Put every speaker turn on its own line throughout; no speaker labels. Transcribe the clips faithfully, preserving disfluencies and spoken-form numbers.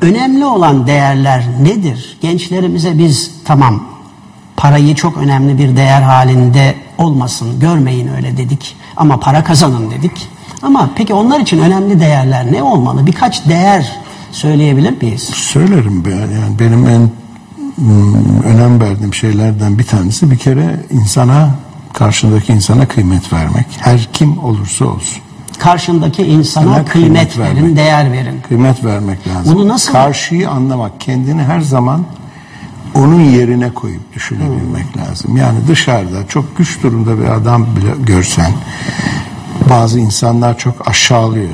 önemli olan değerler nedir? Gençlerimize biz tamam parayı çok önemli bir değer halinde olmasın, görmeyin öyle dedik ama para kazanın dedik. Ama peki onlar için önemli değerler ne olmalı? Birkaç değer söyleyebilir miyiz?
Söylerim ben. Yani benim en ım, önem verdiğim şeylerden bir tanesi bir kere insana, karşındaki insana kıymet vermek. Her kim olursa olsun.
Karşındaki insana
Sana
kıymet,
kıymet
verin,
vermek.
değer verin.
Kıymet vermek lazım.
Bunu nasıl?
Karşıyı anlamak, kendini her zaman onun yerine koyup düşünebilmek hmm. lazım. Yani dışarıda çok güç durumda bir adam bile görsen, bazı insanlar çok aşağılıyor.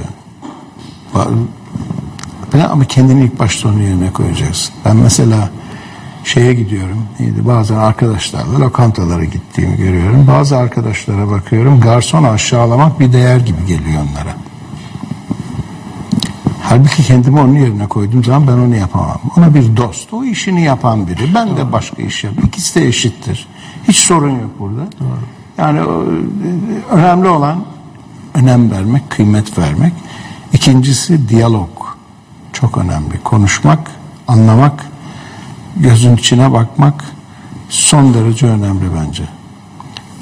Ama kendini ilk başta onun yerine koyacaksın. Ben mesela şeye gidiyorum, neydi, bazen arkadaşlarla lokantalara gittiğimi görüyorum. Bazı arkadaşlara bakıyorum, garson aşağılamak bir değer gibi geliyor onlara. Halbuki kendimi onun yerine koyduğum zaman ben onu yapamam. Ona bir dost, o işini yapan biri. Ben de başka iş yapıyorum. İkisi de eşittir. Hiç sorun yok burada. Doğru. Yani önemli olan önem vermek, kıymet vermek. İkincisi diyalog. Çok önemli. Konuşmak, anlamak, gözün içine bakmak son derece önemli bence. Ee,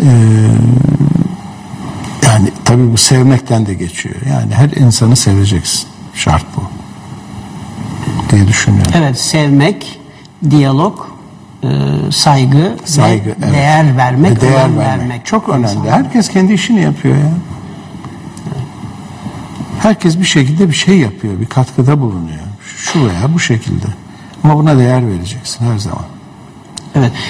yani tabii bu sevmekten de geçiyor. Yani her insanı seveceksin. Şart bu diye düşünüyorum.
Evet, sevmek, diyalog, e, saygı,
saygı
ve
evet.
değer vermek,
ve değer
önem
vermek.
vermek.
Çok önemli.
İnsanlar.
Herkes kendi işini yapıyor ya. Herkes bir şekilde bir şey yapıyor, bir katkıda bulunuyor. Şu veya bu şekilde. Ama buna değer vereceksin her zaman.
Evet.